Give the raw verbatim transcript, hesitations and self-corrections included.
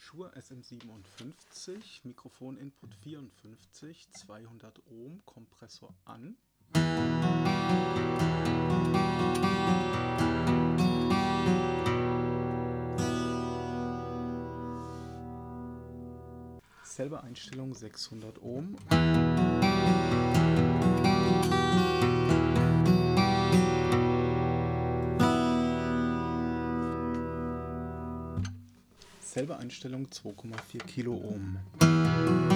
Shure S M siebenundfünfzig, Mikrofon Input vierundfünfzig, zweihundert Ohm, Kompressor an. Selbe Einstellung, sechshundert Ohm. Selbe Einstellung, zwei Komma vier Kiloohm.